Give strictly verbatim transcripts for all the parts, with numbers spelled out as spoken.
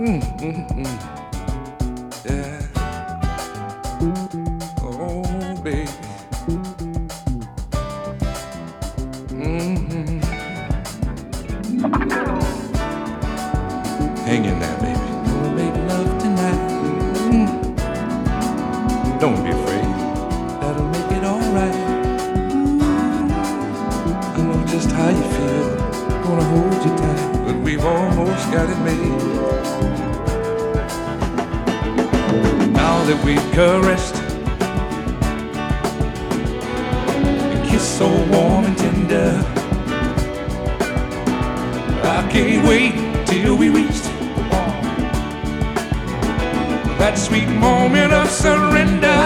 Mm, mm, mm. Yeah. Oh, baby. Mm-hmm. Hang in there, baby. Gonna make love tonight. Mm. Don't be afraid. That'll make it alright. I know just how you feel. Gonna hold you tight, but we've almost got it made. Now that we've caressed, a kiss so warm and tender, I can't wait till we reach that sweet moment of surrender.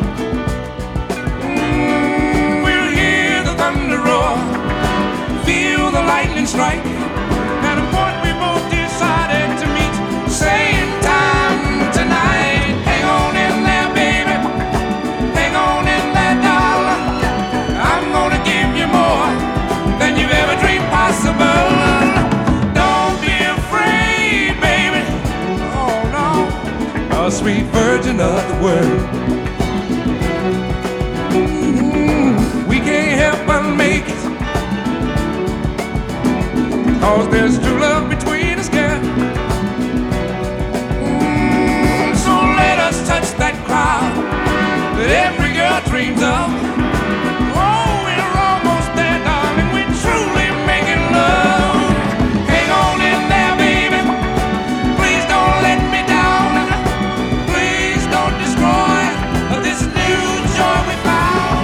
Mm, we'll hear the thunder roar, feel the lightning strike, at a point we both decided to meet, same time tonight. Hang on in there, baby, hang on in there, darling. I'm gonna give you more than you've ever dreamed possible. Don't be afraid, baby, oh no, a sweet virgin of the world. Mm, we can't help but make it, 'cause there's true love between us, girl. Mm, so let us touch that cloud that every girl dreams of. Oh, we're almost there, darling, we're truly making love. Hang on in there, baby, please don't let me down. Please don't destroy this new joy we found.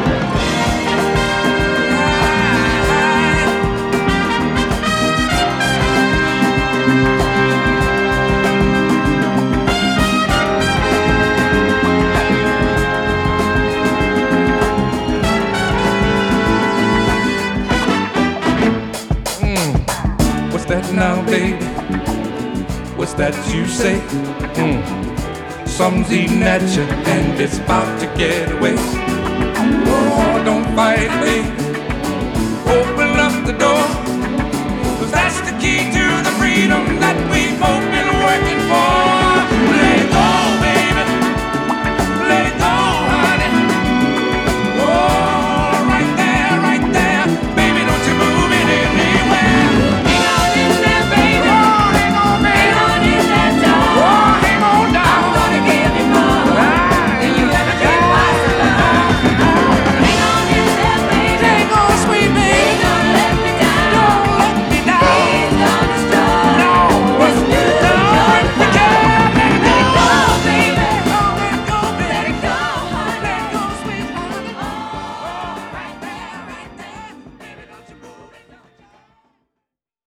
What's that now, baby? What's that you say? Mm. Something's eating at you and it's about to get away.